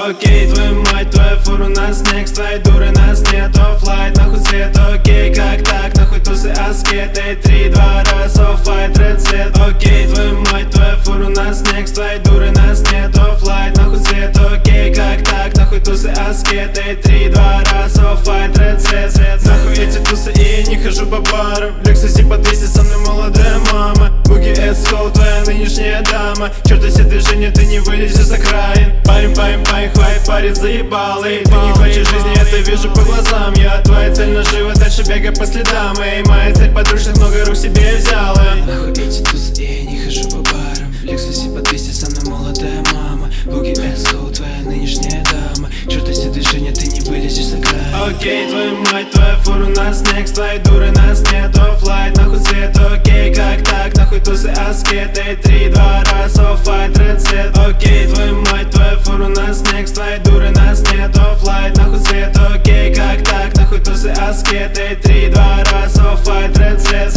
Окей, твою мать, твоя фур, у нас снег, с твоей дуры нас нет. Оффлайт, нахуй свет, окей, как так, нахуй тусы, аскеты, 3-2 раз, оффлайт, ред цвет. Окей, твою мать, твоя фур, у нас снег, с твоей дуры нас нет. Оффлайт, нахуй свет, окей, как так, нахуй тусы, аскеты, 3-2 раз, оффлайт, ред цвет. Нахуй эти тусы, и я не хожу по барам. Лексусе по 200, со мной молодая мама. Буги эскол, твоя нынешняя дама. Черт, все движения, ты не вылезешь за окраин. Парень, хватит парить, заебал. И ты не хочешь жизни, я это вижу по глазам. Я твоя цель нажива, дальше бегай по следам. Эй, моя цель подручных, много рук себе взяла. Нахуй эти тусы, и я не хожу по барам. Лексусе по 200, со мной молодая мама. Буги эскол, твоя нынешняя дама. Черт, все движения, ты не вылезешь за край. Окей, твою мать, твоя фур, у нас снег, с твоей дуры нас нет. Оффлайт, нахуй свет, окей, как так, нахуй тусы, аскеты, 3-2 раз, оффлайт, ред цвет. Окей, твою мать, твоя фур, у нас снег, с твоей дуры нас нет. Оффлайт, нахуй свет, окей, как так, нахуй тусы, аскеты, 3-2 раз, оффлайт, ред цвет.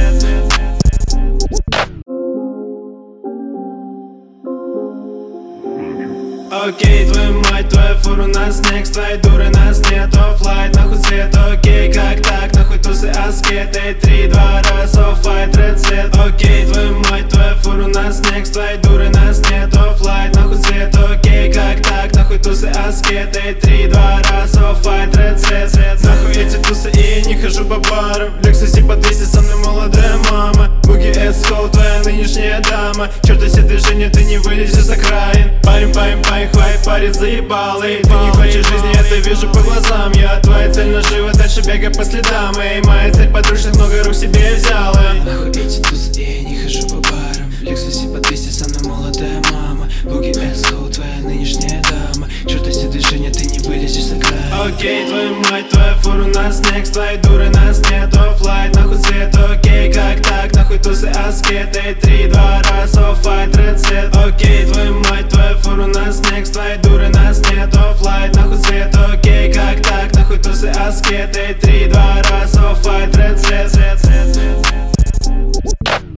Окей, твою мать, твоя фур, у нас снег, с твоей дуры нас нет. Оффлайт, нахуй свет, окей, как так, нахуй тусы, аскеты, 3-2 раз, оффлайт, ред цвет. Окей, твою мать, твоя фур, у нас снег, с твоей дуры нас нет. Оффлайт, нахуй свет, окей, как так, нахуй тусы, аскеты, 3-2 раз, оффлайт, ред цвет. Нахуй эти тусы, и я не хожу по барам. Лексусе по 200, со мной молодая мама. Буги эскол, твоя нынешняя дама. Черт, все движения, ты не вылезешь за окраин. Парень, хватит парить, заебал. И ты не хочешь жизни, я это вижу по глазам. Я твоя цель нажива, дальше бегай по следам. Эй, моя цель подручных, много рук себе взяла. Нахуй эти тусы, и я не хожу по барам. Лексусе по 200, со мной молодая мама. Буги эскол, твоя нынешняя дама. Черт, все движения, ты не вылезешь за край. Окей, твою мать, твоя фур, у нас снег, с твоей дуры нас нет. Оффлайт, нахуй свет, окей, как так, нахуй тусы, аскеты, 3-2 раз, оффлайт, ред цвет. Окей, твою мать, твоя фур, у нас снег, с твоей дуры нас нет. Оффлайт, нахуй свет, окей, как так, нахуй тусы, аскеты, 3-2 раз,